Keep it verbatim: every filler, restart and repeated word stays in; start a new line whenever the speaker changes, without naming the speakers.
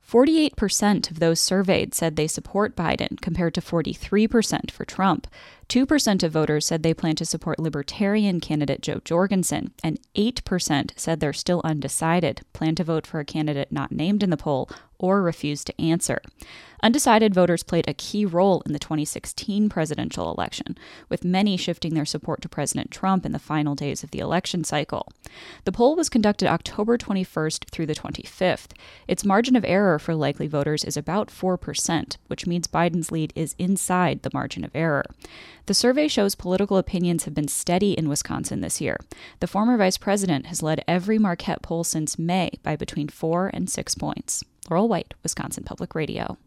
forty-eight percent of those surveyed said they support Biden, compared to forty-three percent for Trump. two percent of voters said they plan to support Libertarian candidate Jo Jorgensen, and eight percent said they're still undecided, plan to vote for a candidate not named in the poll, or refuse to answer. Undecided voters played a key role in the twenty sixteen presidential election, with many shifting their support to President Trump in the final days of the election cycle. The poll was conducted October twenty-first through the twenty-fifth. Its margin of error for likely voters is about four percent, which means Biden's lead is inside the margin of error. The survey shows political opinions have been steady in Wisconsin this year. The former vice president has led every Marquette poll since May by between four and six points. Laurel White, Wisconsin Public Radio.